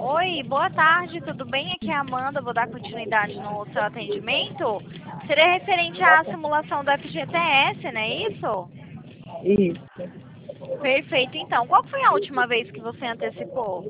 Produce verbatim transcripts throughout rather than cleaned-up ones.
Oi, boa tarde, tudo bem? Aqui é a Amanda, vou dar continuidade no seu atendimento. Seria referente à simulação do F G T S, não é isso? Isso. Perfeito, então. Qual foi a última vez que você antecipou?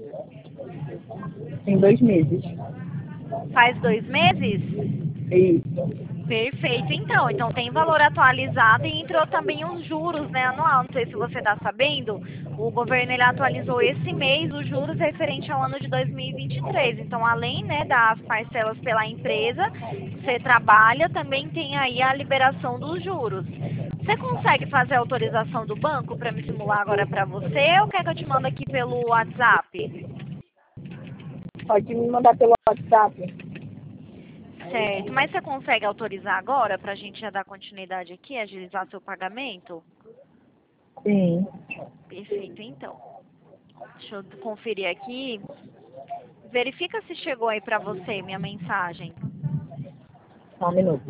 Tem dois meses. Faz dois meses? Isso. Perfeito, então. Então tem valor atualizado e entrou também os juros, né, anual. Não sei se você está sabendo, o governo ele atualizou esse mês os juros referente ao ano de dois mil e vinte e três. Então, além, né, das parcelas pela empresa que você trabalha, também tem aí a liberação dos juros. Você consegue fazer a autorização do banco para me simular agora para você ou quer que eu te mando aqui pelo WhatsApp? Pode me mandar pelo WhatsApp. Certo, mas você consegue autorizar agora para a gente já dar continuidade aqui, agilizar seu pagamento? Sim. Perfeito, então. Deixa eu conferir aqui. Verifica se chegou aí para você minha mensagem. Só um minuto.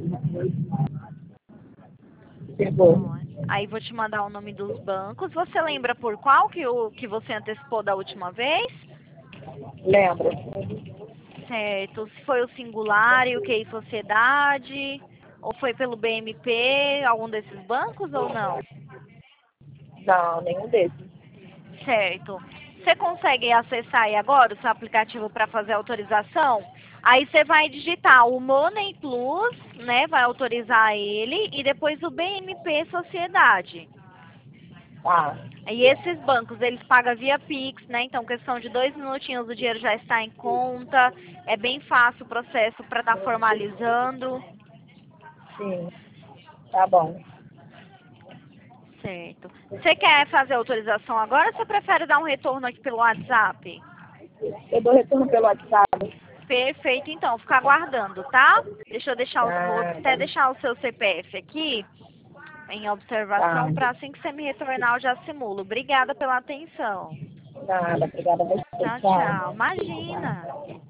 Chegou. Ó, aí vou te mandar o nome dos bancos. Você lembra por qual que, o, que você antecipou da última vez? Lembra? Certo. Se foi o Singular e o Q I Sociedade? Ou foi pelo B M P, algum desses bancos ou não? Não, nenhum desses. Certo. Você consegue acessar aí agora o seu aplicativo para fazer a autorização? Aí você vai digitar o Money Plus, né? Vai autorizar ele e depois o B M P Sociedade. Tá. E esses bancos, eles pagam via Pix, né? Então, questão de dois minutinhos o dinheiro já está em conta. É bem fácil o processo para estar formalizando. Sim. Tá bom. Certo. Você quer fazer a autorização agora ou você prefere dar um retorno aqui pelo WhatsApp? Eu dou retorno pelo WhatsApp. Perfeito, então, ficar aguardando, tá? Deixa eu deixar, o, vou Ah, até deixar o seu C P F aqui em tá. observação para assim que você me retornar eu já simulo. Obrigada pela atenção. Nada. Obrigada a você. Tchau, tchau. Tchau. Imagina.